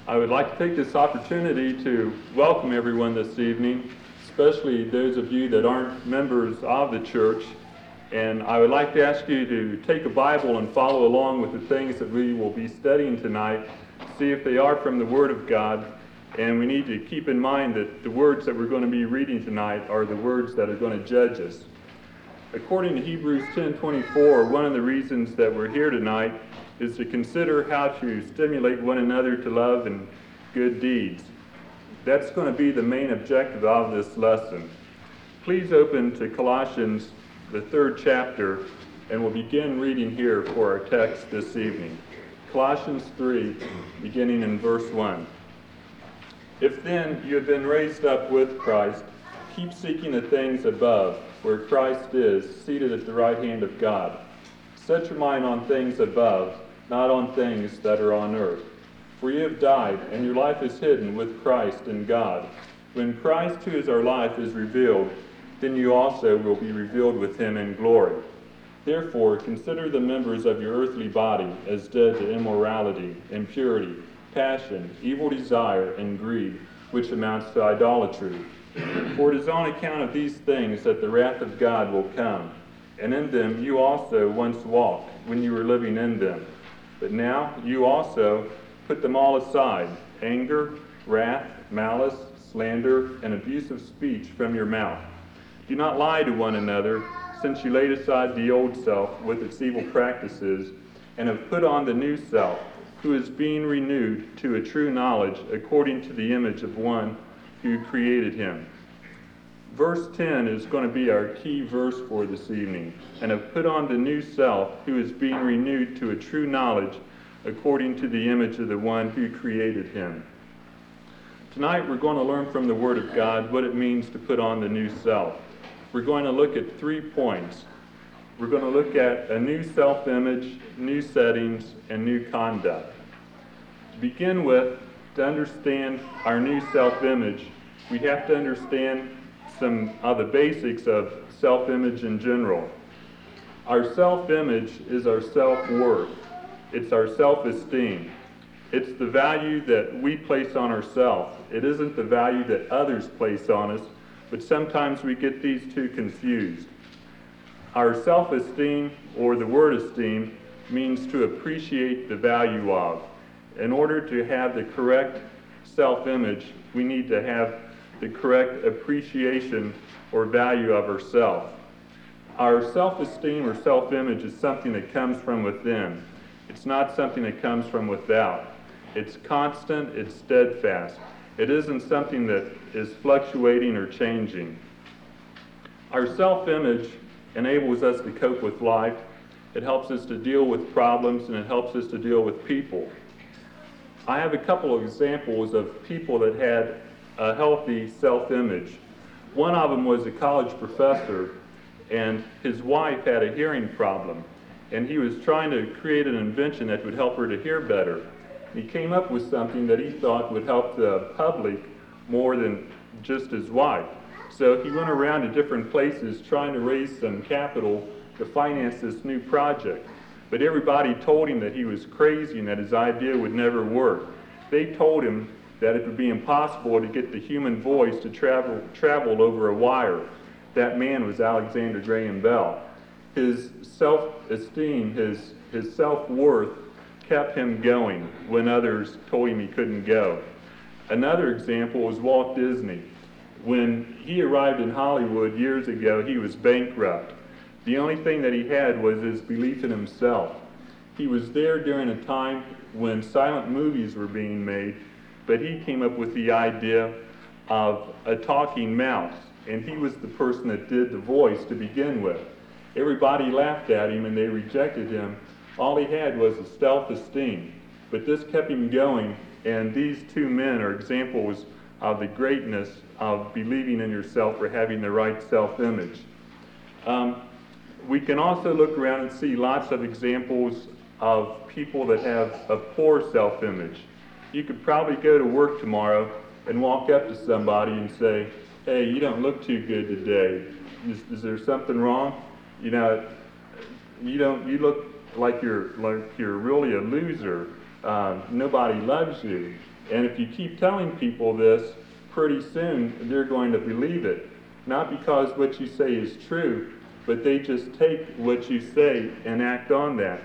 I would like to take this opportunity to welcome everyone this evening, especially those of you that aren't members of the church. And I would like to ask you to take a Bible and follow along with the things that we will be studying tonight, see if they are from the Word of God. And we need to keep in mind that the words that we're going to be reading tonight are the words that are going to judge us. According to Hebrews 10:24, one of the reasons that we're here tonight is to consider how to stimulate one another to love and good deeds. That's going to be the main objective of this lesson. Please open to Colossians, the 3rd chapter, and we'll begin reading here for our text this evening. Colossians 3, beginning in verse 1. If then you have been raised up with Christ, keep seeking the things above, where Christ is, seated at the right hand of God. Set your mind on things above, not on things that are on earth. For you have died, and your life is hidden with Christ in God. When Christ, who is our life, is revealed, then you also will be revealed with him in glory. Therefore, consider the members of your earthly body as dead to immorality, impurity, passion, evil desire, and greed, which amounts to idolatry. For it is on account of these things that the wrath of God will come. And in them you also once walked, when you were living in them. But now you also put them all aside, anger, wrath, malice, slander, and abusive speech from your mouth. Do not lie to one another, since you laid aside the old self with its evil practices, and have put on the new self, who is being renewed to a true knowledge according to the image of one who created him. Verse 10 is going to be our key verse for this evening. And have put on the new self, who is being renewed to a true knowledge according to the image of the one who created him. Tonight we're going to learn from the Word of God what it means to put on the new self. We're going to look at 3 points. We're going to look at a new self-image, new settings, and new conduct. To begin with, to understand our new self-image, we have to understand some of the basics of self-image in general. Our self-image is our self-worth. It's our self-esteem. It's the value that we place on ourselves. It isn't the value that others place on us, but sometimes we get these two confused. Our self-esteem, or the word esteem, means to appreciate the value of. In order to have the correct self-image, we need to have the correct appreciation or value of ourselves. Our self-esteem or self-image is something that comes from within. It's not something that comes from without. It's constant, it's steadfast. It isn't something that is fluctuating or changing. Our self-image enables us to cope with life. It helps us to deal with problems, and it helps us to deal with people. I have a couple of examples of people that had a healthy self-image. One of them was a college professor, and his wife had a hearing problem, and he was trying to create an invention that would help her to hear better. He came up with something that he thought would help the public more than just his wife. So he went around to different places trying to raise some capital to finance this new project. But everybody told him that he was crazy and that his idea would never work. They told him that it would be impossible to get the human voice to travel over a wire. That man was Alexander Graham Bell. His self-esteem, his self-worth kept him going when others told him he couldn't go. Another example was Walt Disney. When he arrived in Hollywood years ago, he was bankrupt. The only thing that he had was his belief in himself. He was there during a time when silent movies were being made, but he came up with the idea of a talking mouse, and he was the person that did the voice to begin with. Everybody laughed at him and they rejected him. All he had was a self-esteem, but this kept him going, and these two men are examples of the greatness of believing in yourself or having the right self-image. We can also look around and see lots of examples of people that have a poor self-image. You could probably go to work tomorrow and walk up to somebody and say, "Hey, you don't look too good today. Is there something wrong? You know, you look like you're really a loser. Nobody loves you." And if you keep telling people this, pretty soon they're going to believe it. Not because what you say is true, but they just take what you say and act on that.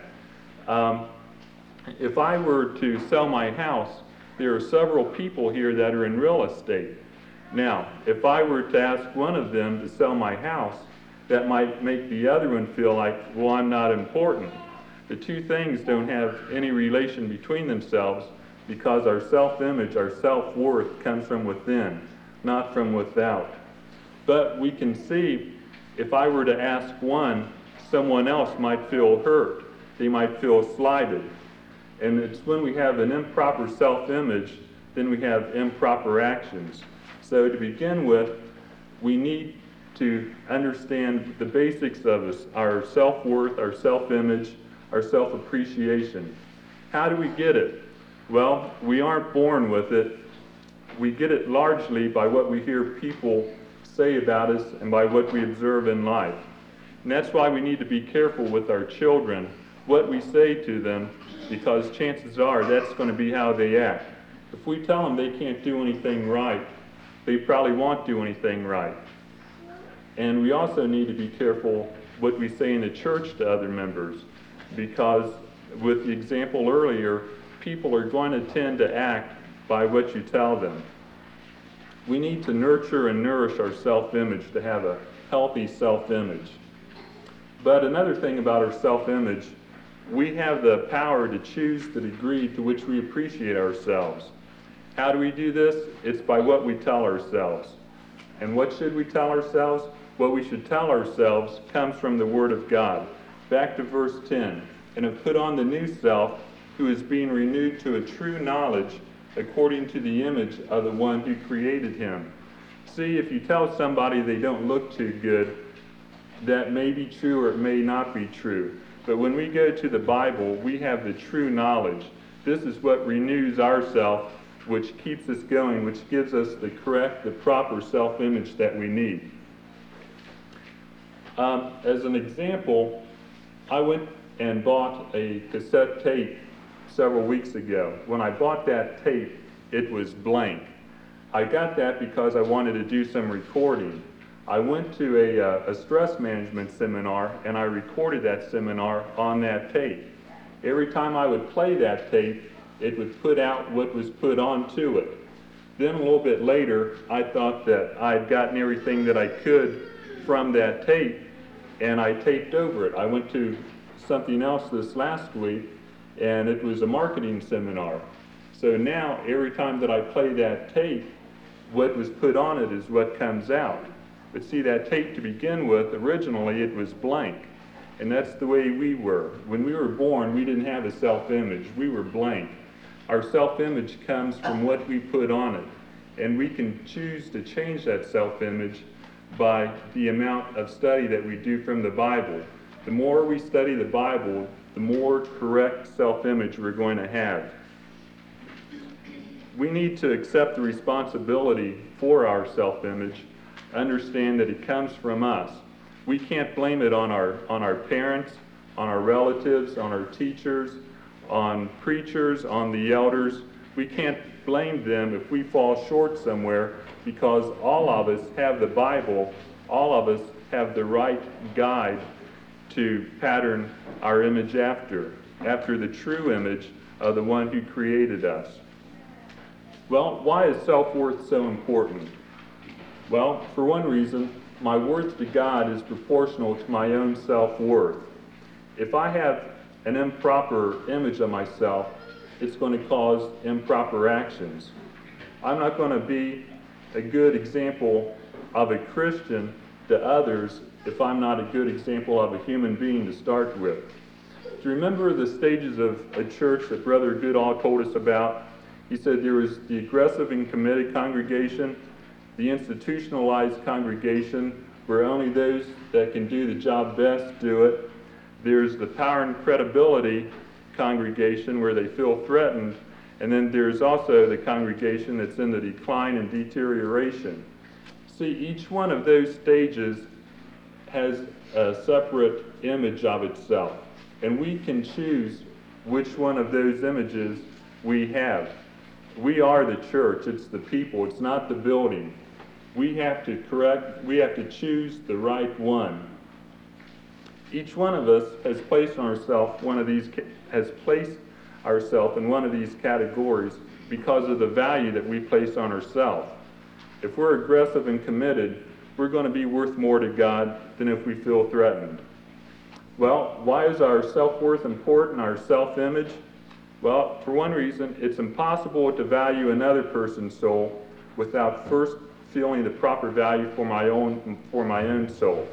If I were to sell my house, there are several people here that are in real estate. Now, if I were to ask one of them to sell my house, that might make the other one feel like, well, I'm not important. The two things don't have any relation between themselves because our self-image, our self-worth comes from within, not from without. But we can see if I were to ask one, someone else might feel hurt. They might feel slighted. And it's when we have an improper self-image, then we have improper actions. So to begin with, we need to understand the basics of our self-worth, our self-image, our self-appreciation. How do we get it? Well, we aren't born with it. We get it largely by what we hear people say about us and by what we observe in life. And that's why we need to be careful with our children, what we say to them, because chances are that's going to be how they act. If we tell them they can't do anything right, they probably won't do anything right. And we also need to be careful what we say in the church to other members, because with the example earlier, people are going to tend to act by what you tell them. We need to nurture and nourish our self-image to have a healthy self-image. But another thing about our self-image, we have the power to choose the degree to which we appreciate ourselves. How do we do this? It's by what we tell ourselves. And what should we tell ourselves? What we should tell ourselves comes from the Word of God. Back to verse 10. And have put on the new self, who is being renewed to a true knowledge according to the image of the one who created him. See, if you tell somebody they don't look too good, that may be true or it may not be true. But when we go to the Bible, we have the true knowledge. This is what renews ourself, which keeps us going, which gives us the correct, the proper self-image that we need. As an example, I went and bought a cassette tape several weeks ago. When I bought that tape, it was blank. I got that because I wanted to do some recording. I went to a stress management seminar, and I recorded that seminar on that tape. Every time I would play that tape, it would put out what was put onto it. Then a little bit later, I thought that I'd gotten everything that I could from that tape, and I taped over it. I went to something else this last week, and it was a marketing seminar. So now, every time that I play that tape, what was put on it is what comes out. But see, that tape to begin with, originally it was blank. And that's the way we were. When we were born, we didn't have a self-image. We were blank. Our self-image comes from what we put on it. And we can choose to change that self-image by the amount of study that we do from the Bible. The more we study the Bible, the more correct self-image we're going to have. We need to accept the responsibility for our self-image, understand that it comes from us. We can't blame it on our parents, on our relatives, on our teachers, on preachers, on the elders. We can't blame them if we fall short somewhere, because all of us have the Bible, all of us have the right guide to pattern our image after the true image of the one who created us. Well, why is self-worth so important? Well, for one reason, my worth to God is proportional to my own self-worth. If I have an improper image of myself, it's going to cause improper actions. I'm not going to be a good example of a Christian to others if I'm not a good example of a human being to start with. Do you remember the stages of a church that Brother Goodall told us about? He said there was the aggressive and committed congregation, the institutionalized congregation, where only those that can do the job best do it. There's the power and credibility congregation, where they feel threatened. And then there's also the congregation that's in the decline and deterioration. See, each one of those stages has a separate image of itself. And we can choose which one of those images we have. We are the church. It's the people. It's not the building. We have to choose the right one. Each one of us has placed ourselves in one of these categories because of the value that we place on ourselves. If we're aggressive and committed, we're going to be worth more to God than if we feel threatened. Well, why is our self-worth important, our self-image? Well, for one reason, it's impossible to value another person's soul without first feeling the proper value for my own soul.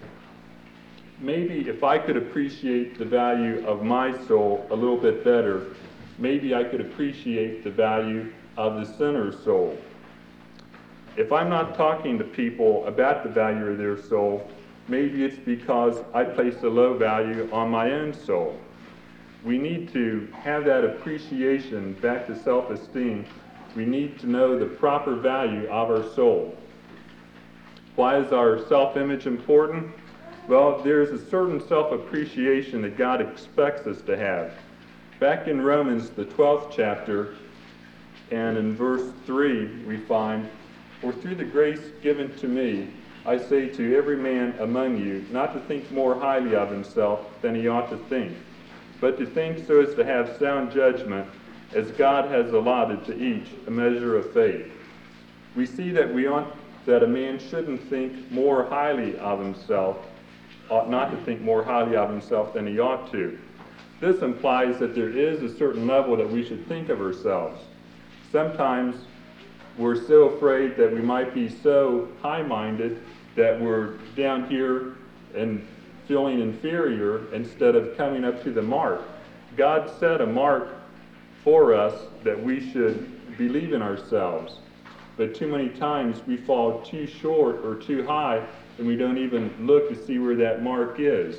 Maybe if I could appreciate the value of my soul a little bit better, maybe I could appreciate the value of the sinner's soul. If I'm not talking to people about the value of their soul, maybe it's because I place a low value on my own soul. We need to have that appreciation back to self-esteem. We need to know the proper value of our soul. Why is our self-image important? Well, there's a certain self-appreciation that God expects us to have. Back in Romans, the 12th chapter, and in verse 3, we find, "For through the grace given to me, I say to every man among you, not to think more highly of himself than he ought to think, but to think so as to have sound judgment, as God has allotted to each a measure of faith." We see that a man shouldn't think more highly of himself, ought not to think more highly of himself than he ought to. This implies that there is a certain level that we should think of ourselves. Sometimes we're so afraid that we might be so high-minded that we're down here and feeling inferior instead of coming up to the mark. God set a mark for us that we should believe in ourselves. But too many times we fall too short or too high and we don't even look to see where that mark is.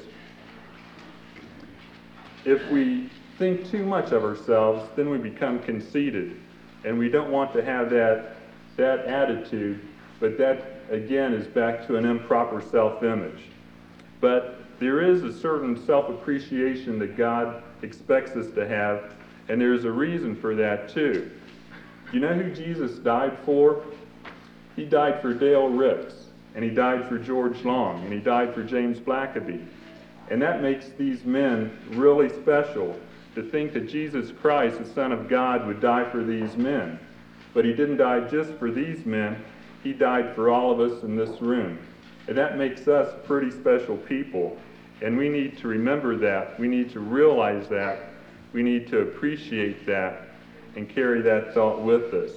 If we think too much of ourselves, then we become conceited. And we don't want to have that attitude, but that again is back to an improper self-image. But there is a certain self-appreciation that God expects us to have, and there's a reason for that too. You know who Jesus died for? He died for Dale Ricks, and he died for George Long, and he died for James Blackaby. And that makes these men really special, to think that Jesus Christ, the Son of God, would die for these men. But he didn't die just for these men, he died for all of us in this room. And that makes us pretty special people. And we need to remember that. We need to realize that. We need to appreciate that and carry that thought with us.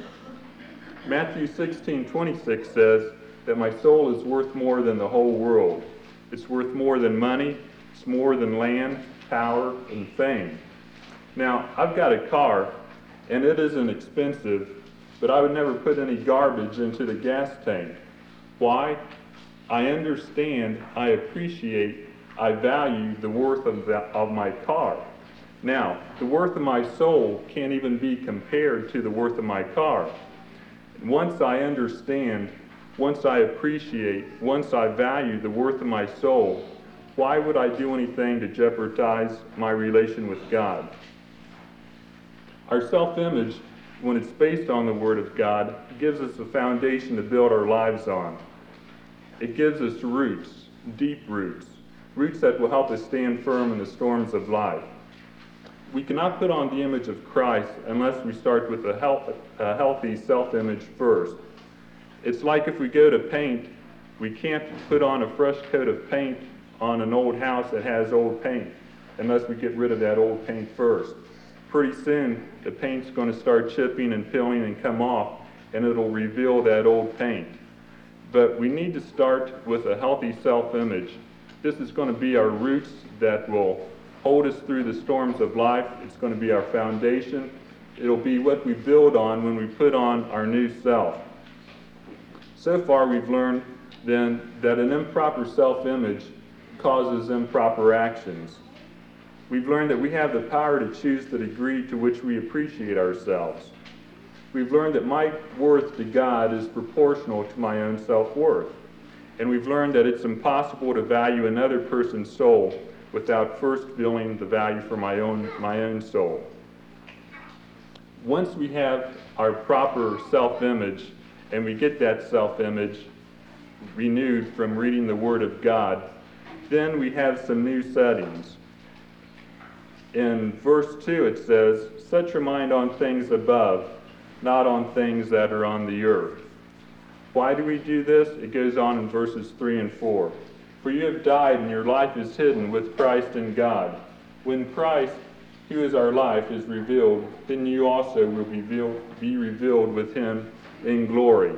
Matthew 16:26 says that my soul is worth more than the whole world. It's worth more than money. It's more than land, power, and fame. Now, I've got a car, and it isn't expensive, but I would never put any garbage into the gas tank. Why? I understand, I appreciate, I value the worth of my car. Now, the worth of my soul can't even be compared to the worth of my car. Once I understand, once I appreciate, once I value the worth of my soul, why would I do anything to jeopardize my relation with God? Our self-image, when it's based on the Word of God, gives us a foundation to build our lives on. It gives us roots, deep roots that will help us stand firm in the storms of life. We cannot put on the image of Christ unless we start with a healthy self-image first. It's like if we go to paint, we can't put on a fresh coat of paint on an old house that has old paint unless we get rid of that old paint first. Pretty soon, the paint's going to start chipping and peeling and come off, and it'll reveal that old paint. But we need to start with a healthy self-image. This is going to be our roots that will hold us through the storms of life. It's going to be our foundation. It'll be what we build on when we put on our new self. So far, we've learned then that an improper self-image causes improper actions. We've learned that we have the power to choose the degree to which we appreciate ourselves. We've learned that my worth to God is proportional to my own self-worth. And we've learned that it's impossible to value another person's soul without first feeling the value for my own soul. Once we have our proper self-image, and we get that self-image renewed from reading the Word of God, then we have some new settings. In verse 2 it says, "Set your mind on things above, not on things that are on the earth." Why do we do this? It goes on in verses 3 and 4. "For you have died, and your life is hidden with Christ in God. When Christ, who is our life, is revealed, then you also will be revealed with him in glory."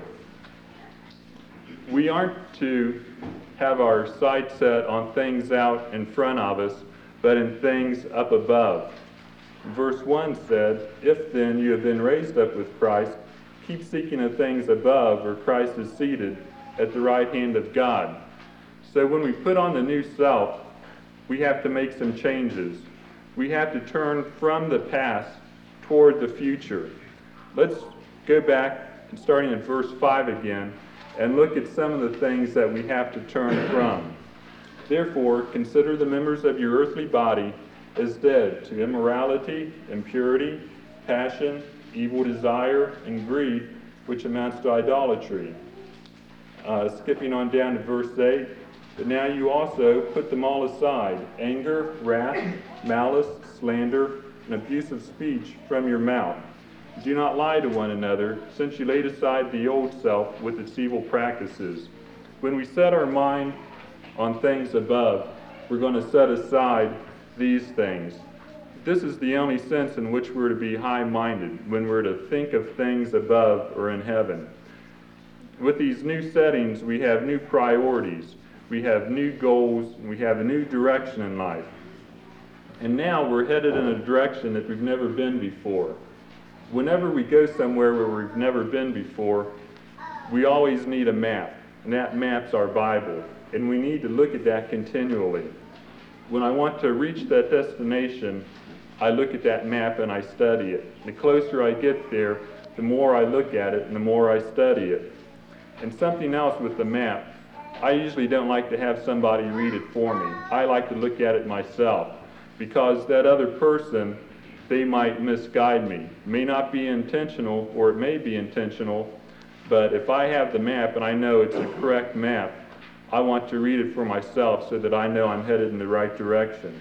We aren't to have our sight set on things out in front of us, but in things up above. Verse 1 said, "If then you have been raised up with Christ, keep seeking the things above, where Christ is seated at the right hand of God." So when we put on the new self, we have to make some changes. We have to turn from the past toward the future. Let's go back, starting in verse 5 again, and look at some of the things that we have to turn from. "Therefore, consider the members of your earthly body as dead to immorality, impurity, passion, evil desire, and greed, which amounts to idolatry." Skipping on down to verse 8, "But now you also put them all aside, anger, wrath, malice, slander, and abusive speech from your mouth. Do not lie to one another, since you laid aside the old self with its evil practices." When we set our mind on things above, we're going to set aside these things. This is the only sense in which we're to be high-minded, when we're to think of things above or in heaven. With these new settings, we have new priorities, we have new goals, and we have a new direction in life. And now we're headed in a direction that we've never been before. Whenever we go somewhere where we've never been before, we always need a map, and that map's our Bible, and we need to look at that continually. When I want to reach that destination, I look at that map and I study it. The closer I get there, the more I look at it and the more I study it. And something else with the map, I usually don't like to have somebody read it for me. I like to look at it myself, because that other person, they might misguide me. It may not be intentional, or it may be intentional, but if I have the map and I know it's a correct map, I want to read it for myself so that I know I'm headed in the right direction.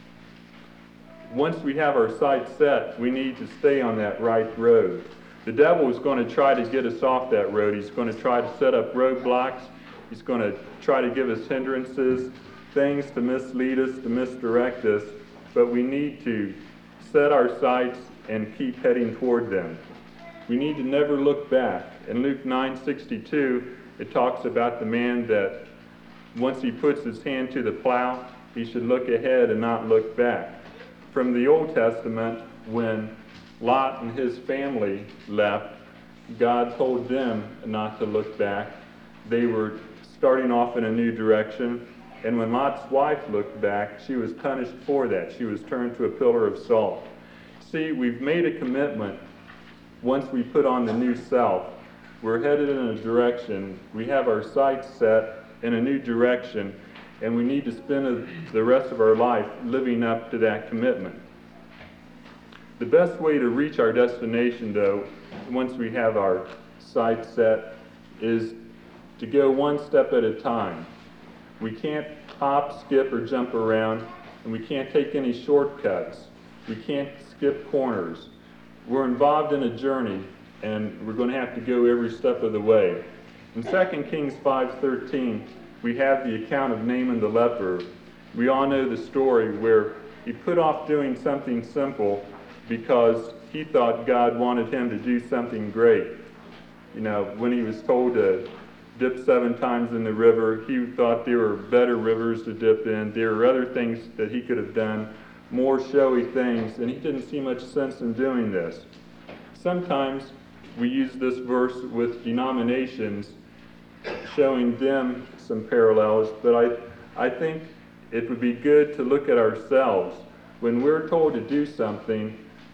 Once we have our sights set, we need to stay on that right road. The devil is going to try to get us off that road. He's going to try to set up roadblocks. He's going to try to give us hindrances, things to mislead us, to misdirect us, but we need to set our sights and keep heading toward them. We need to never look back. In Luke 9:62, it talks about the man that once he puts his hand to the plow, he should look ahead and not look back. From the Old Testament, when Lot and his family left, God told them not to look back. They were starting off in a new direction, and when Lot's wife looked back, she was punished for that. She was turned to a pillar of salt. See, we've made a commitment. Once we put on the new self, we're headed in a direction. We have our sights set in a new direction, and we need to spend the rest of our life living up to that commitment. The best way to reach our destination, though, once we have our sights set, is to go one step at a time. We can't hop, skip, or jump around, and we can't take any shortcuts. We can't skip corners. We're involved in a journey, and we're going to have to go every step of the way. In 2 Kings 5:13, we have the account of Naaman the leper. We all know the story where he put off doing something simple because he thought God wanted him to do something great. You know, when he was told to dip 7 times in the river, he thought there were better rivers to dip in. There were other things that he could have done, more showy things, and he didn't see much sense in doing this. Sometimes we use this verse with denominations, showing them some parallels, but I think it would be good to look at ourselves. When we're told to do something,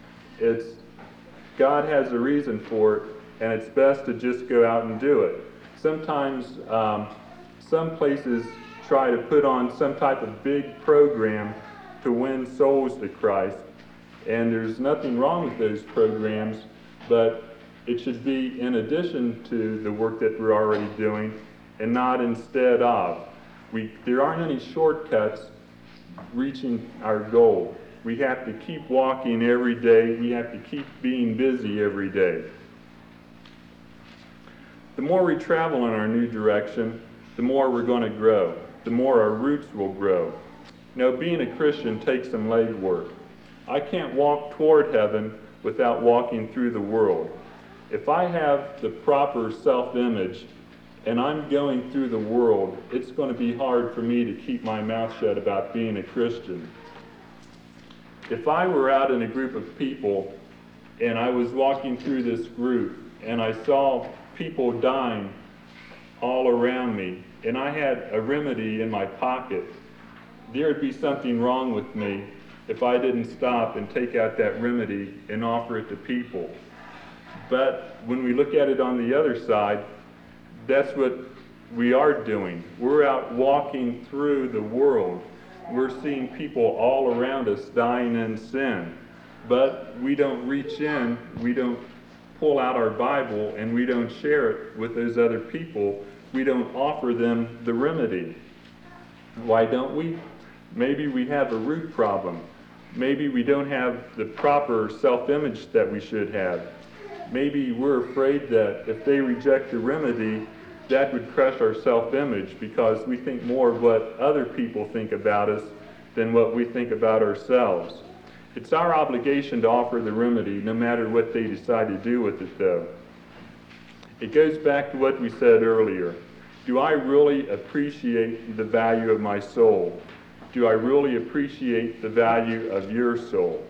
God has a reason for it, and it's best to just go out and do it. Sometimes some places try to put on some type of big program to win souls to Christ, And there's nothing wrong with those programs, but it should be in addition to the work that we're already doing and not instead of. There aren't any shortcuts reaching our goal. We have to keep walking every day. We have to keep being busy every day. The more we travel in our new direction, the more we're going to grow, the more our roots will grow. You know, being a Christian takes some legwork. I can't walk toward heaven without walking through the world. If I have the proper self-image and I'm going through the world, it's going to be hard for me to keep my mouth shut about being a Christian. If I were out in a group of people and I was walking through this group and I saw people dying all around me and I had a remedy in my pocket, there would be something wrong with me if I didn't stop and take out that remedy and offer it to people. But when we look at it on the other side, that's what we are doing. We're out walking through the world. We're seeing people all around us dying in sin. But we don't reach in, we don't pull out our Bible, and we don't share it with those other people. We don't offer them the remedy. Why don't we? Maybe we have a root problem. Maybe we don't have the proper self-image that we should have. Maybe we're afraid that if they reject the remedy, that would crush our self-image because we think more of what other people think about us than what we think about ourselves. It's our obligation to offer the remedy, no matter what they decide to do with it, though. It goes back to what we said earlier. Do I really appreciate the value of my soul? Do I really appreciate the value of your soul?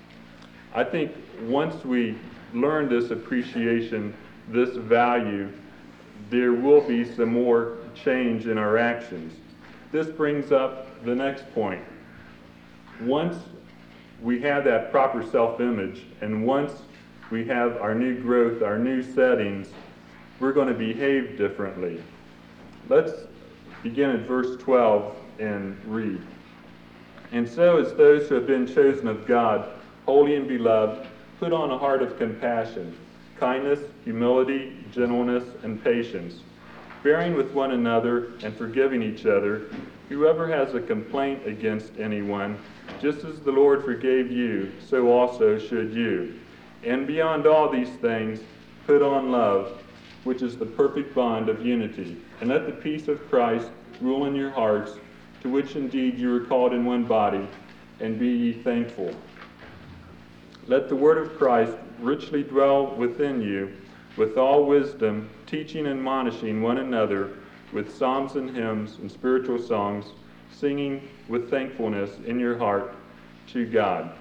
I think once we learn this appreciation, this value, there will be some more change in our actions. This brings up the next point. Once we have that proper self-image, and once we have our new growth, our new settings, we're going to behave differently. Let's begin at verse 12 and read. And so as those who have been chosen of God, holy and beloved, put on a heart of compassion, kindness, humility, gentleness, and patience, bearing with one another and forgiving each other. Whoever has a complaint against anyone, just as the Lord forgave you, so also should you. And beyond all these things, put on love, which is the perfect bond of unity. And let the peace of Christ rule in your hearts, to which indeed you are called in one body, and be ye thankful. Let the word of Christ richly dwell within you, with all wisdom, teaching and admonishing one another with psalms and hymns and spiritual songs, singing with thankfulness in your heart to God.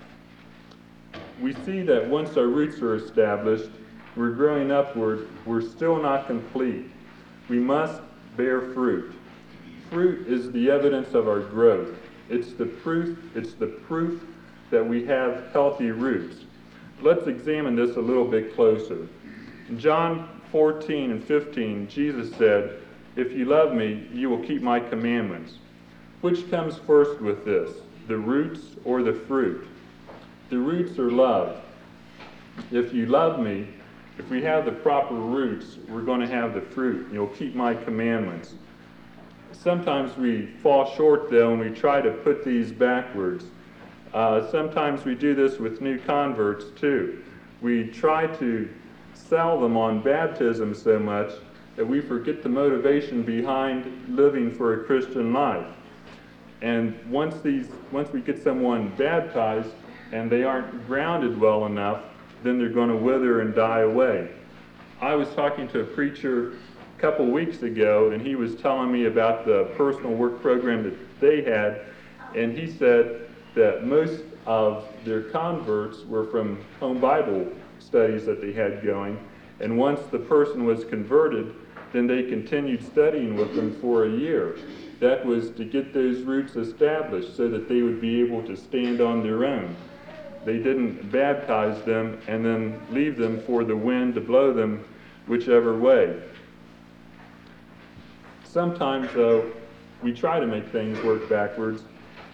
We see that once our roots are established, we're growing upward, we're still not complete. We must bear fruit. Fruit is the evidence of our growth. It's the proof that we have healthy roots. Let's examine this a little bit closer. In John 14 and 15, Jesus said, "If you love me, you will keep my commandments." Which comes first with this, the roots or the fruit? The roots are love. If you love me, if we have the proper roots, we're going to have the fruit. You'll keep my commandments. Sometimes we fall short, though, and we try to put these backwards. Sometimes we do this with new converts, too. We try to sell them on baptism so much that we forget the motivation behind living for a Christian life. And once we get someone baptized and they aren't grounded well enough, then they're going to wither and die away. I was talking to a preacher a couple weeks ago, and he was telling me about the personal work program that they had, and he said that most of their converts were from home Bible studies that they had going, and once the person was converted, then they continued studying with them for a year. That was to get those roots established so that they would be able to stand on their own. They didn't baptize them and then leave them for the wind to blow them whichever way. Sometimes, though, we try to make things work backwards,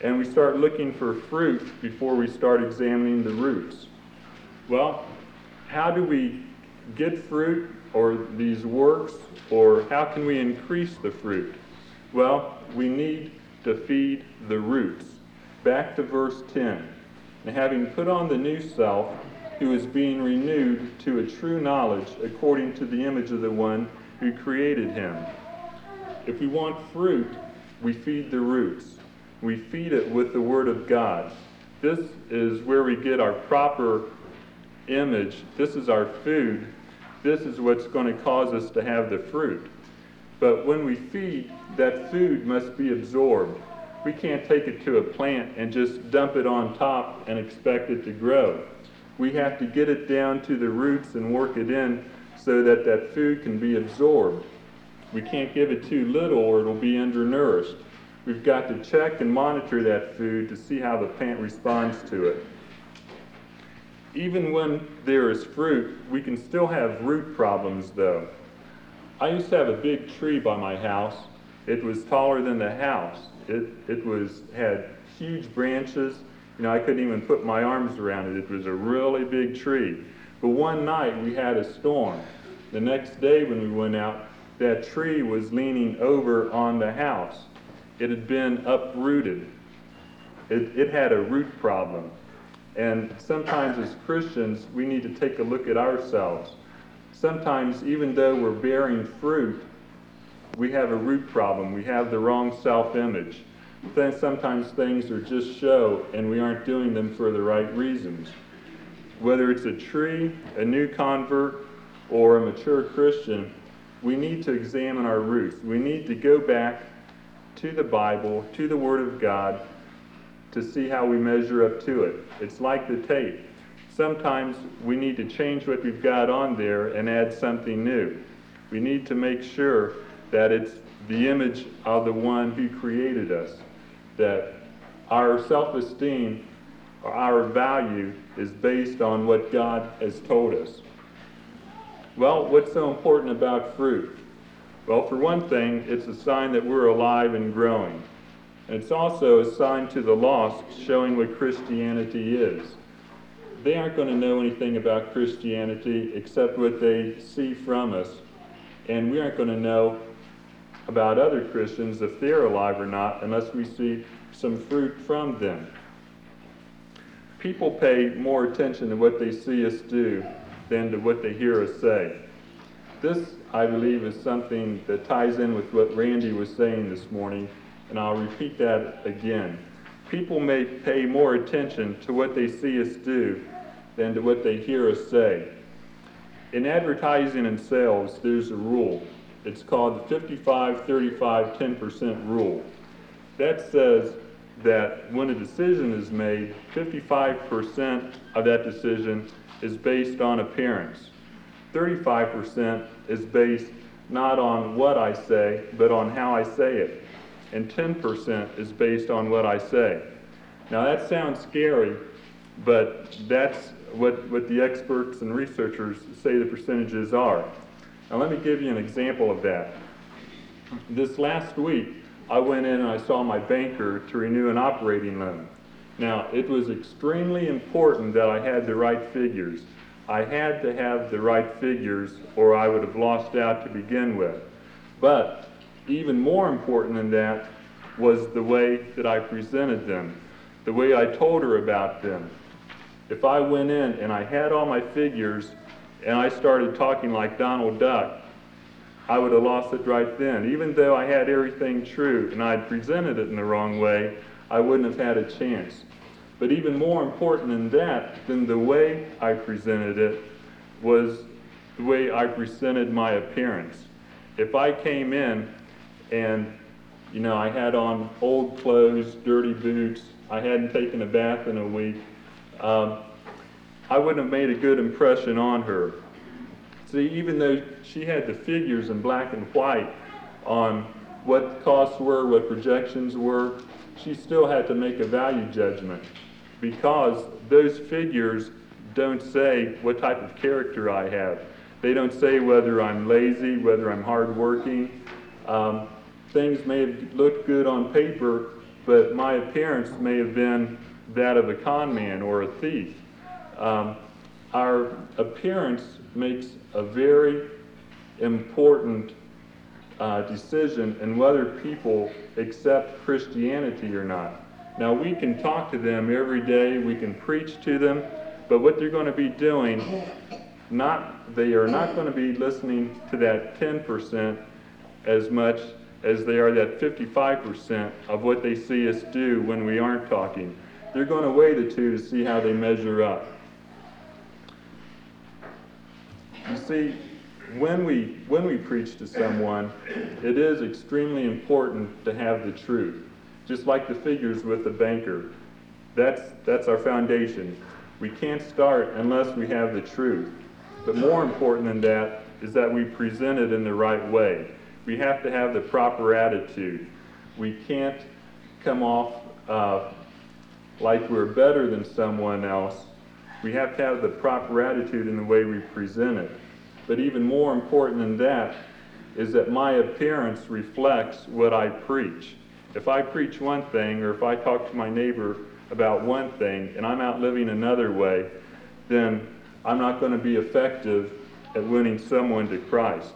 and we start looking for fruit before we start examining the roots. Well, how do we get fruit or these works, or how can we increase the fruit? Well, we need to feed the roots. Back to verse 10. And having put on the new self, who is being renewed to a true knowledge according to the image of the one who created him. If we want fruit, we feed the roots. We feed it with the Word of God. This is where we get our proper image. This is our food. This is what's going to cause us to have the fruit. But when we feed, that food must be absorbed. We can't take it to a plant and just dump it on top and expect it to grow. We have to get it down to the roots and work it in so that that food can be absorbed. We can't give it too little or it'll be undernourished. We've got to check and monitor that food to see how the plant responds to it. Even when there is fruit, we can still have root problems though. I used to have a big tree by my house. It was taller than the house. It had huge branches. I couldn't even put my arms around it. It was a really big tree. But one night we had a storm. The next day when we went out, that tree was leaning over on the house. It had been uprooted. It had a root problem. And sometimes as Christians, we need to take a look at ourselves. Sometimes, even though we're bearing fruit, we have a root problem. We have the wrong self-image. Then sometimes things are just show, and we aren't doing them for the right reasons. Whether it's a tree, a new convert, or a mature Christian, we need to examine our roots. We need to go back to the Bible, to the Word of God, to see how we measure up to it. It's like the tape. Sometimes we need to change what we've got on there and add something new. We need to make sure that it's the image of the one who created us, that our self-esteem or our value is based on what God has told us. Well, what's so important about fruit? Well, for one thing, it's a sign that we're alive and growing. And it's also a sign to the lost, showing what Christianity is. They aren't going to know anything about Christianity except what they see from us. And we aren't going to know about other Christians if they're alive or not unless we see some fruit from them. People pay more attention to what they see us do than to what they hear us say. This, I believe, is something that ties in with what Randy was saying this morning, and I'll repeat that again. People may pay more attention to what they see us do than to what they hear us say. In advertising and sales, there's a rule. It's called the 55-35-10% rule. That says that when a decision is made, 55% of that decision is based on appearance. 35% is based not on what I say, but on how I say it. And 10% is based on what I say. Now that sounds scary, but that's what the experts and researchers say the percentages are. Now let me give you an example of that. This last week, I went in and I saw my banker to renew an operating loan. Now, it was extremely important that I had the right figures. I had to have the right figures or I would have lost out to begin with. But even more important than that was the way that I presented them, the way I told her about them. If I went in and I had all my figures and I started talking like Donald Duck, I would have lost it right then. Even though I had everything true and I'd presented it in the wrong way, I wouldn't have had a chance. But even more important than the way I presented it was the way I presented my appearance. If I came in and, I had on old clothes, dirty boots, I hadn't taken a bath in a week, I wouldn't have made a good impression on her. See, even though she had the figures in black and white on what costs were, what projections were, she still had to make a value judgment because those figures don't say what type of character I have. They don't say whether I'm lazy, whether I'm hardworking. Things may have looked good on paper, but my appearance may have been that of a con man or a thief. Our appearance makes a very important decision in whether people accept Christianity or not. Now, we can talk to them every day, we can preach to them, but what they're going to be doing, they are not going to be listening to that 10% as much as they are that 55% of what they see us do when we aren't talking. They're going to weigh the two to see how they measure up. You see, when we preach to someone, it is extremely important to have the truth. Just like the figures with the banker. That's our foundation. We can't start unless we have the truth. But more important than that is that we present it in the right way. We have to have the proper attitude. We can't come off like we're better than someone else. We have to have the proper attitude in the way we present it. But even more important than that is that my appearance reflects what I preach. If I preach one thing, or if I talk to my neighbor about one thing, and I'm out living another way, then I'm not going to be effective at winning someone to Christ.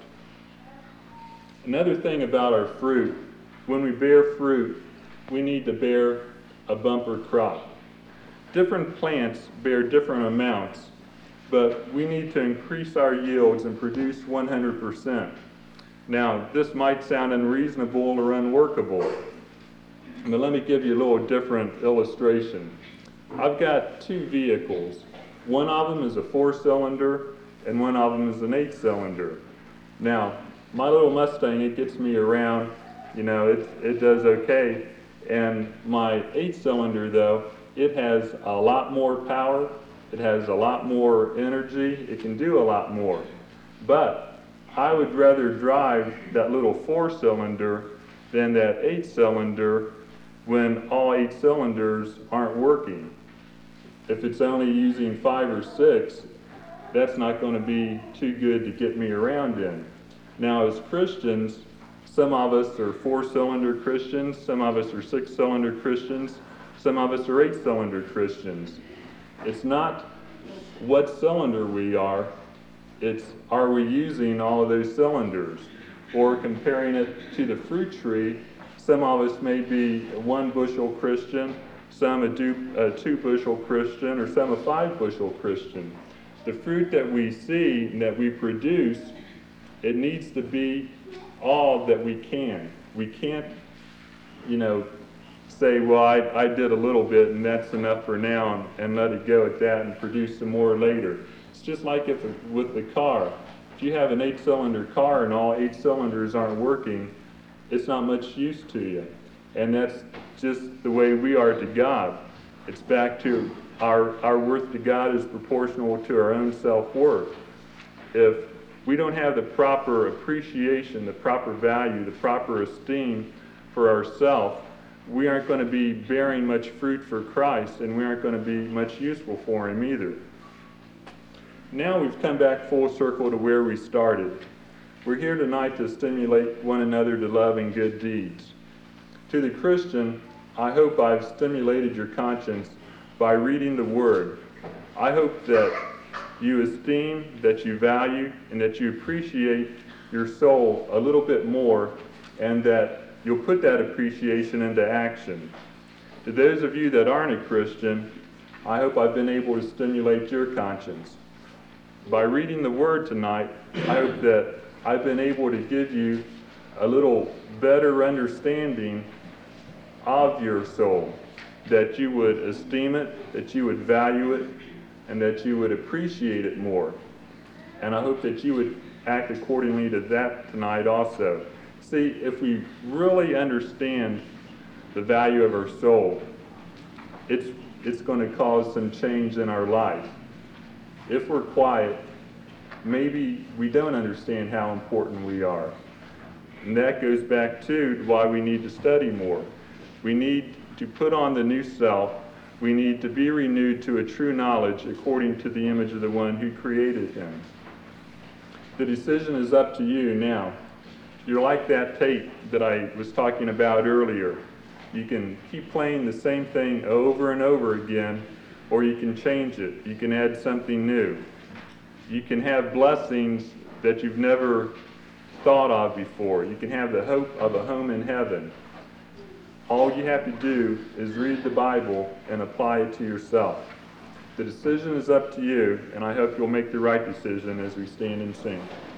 Another thing about our fruit, when we bear fruit, we need to bear a bumper crop. Different plants bear different amounts, but we need to increase our yields and produce 100%. Now, this might sound unreasonable or unworkable, but let me give you a little different illustration. I've got two vehicles. One of them is a 4-cylinder, and one of them is an 8-cylinder. Now, my little Mustang, it gets me around, it does okay. And my 8-cylinder, though, it has a lot more power, it has a lot more energy, it can do a lot more. But I would rather drive that little 4-cylinder than that 8-cylinder when all 8 cylinders aren't working. If it's only using 5 or 6, that's not going to be too good to get me around in. Now, as Christians, some of us are 4-cylinder Christians, some of us are 6-cylinder Christians, some of us are 8-cylinder Christians. It's not what cylinder we are, it's are we using all of those cylinders? Or comparing it to the fruit tree, some of us may be a 1-bushel Christian, some a 2-bushel Christian, or some a 5-bushel Christian. The fruit that we see and that we produce, it needs to be all that we can. We can't, say, well, I did a little bit and that's enough for now, and let it go at that and produce some more later. It's just like with the car. If you have an 8-cylinder car and all 8 cylinders aren't working, it's not much use to you. And that's just the way we are to God. It's back to our worth to God is proportional to our own self-worth. If we don't have the proper appreciation, the proper value, the proper esteem for ourselves, we aren't going to be bearing much fruit for Christ, and we aren't going to be much useful for Him either. Now we've come back full circle to where we started. We're here tonight to stimulate one another to love and good deeds. To the Christian, I hope I've stimulated your conscience by reading the Word. I hope that you esteem, that you value, and that you appreciate your soul a little bit more, and that you'll put that appreciation into action. To those of you that aren't a Christian, I hope I've been able to stimulate your conscience. By reading the Word tonight, I hope that I've been able to give you a little better understanding of your soul, that you would esteem it, that you would value it, and that you would appreciate it more. And I hope that you would act accordingly to that tonight also. See, if we really understand the value of our soul, it's going to cause some change in our life. If we're quiet, maybe we don't understand how important we are. And that goes back to why we need to study more. We need to put on the new self. We need to be renewed to a true knowledge according to the image of the one who created him. The decision is up to you now. You're like that tape that I was talking about earlier. You can keep playing the same thing over and over again, or you can change it. You can add something new. You can have blessings that you've never thought of before. You can have the hope of a home in heaven. All you have to do is read the Bible and apply it to yourself. The decision is up to you, and I hope you'll make the right decision as we stand and sing.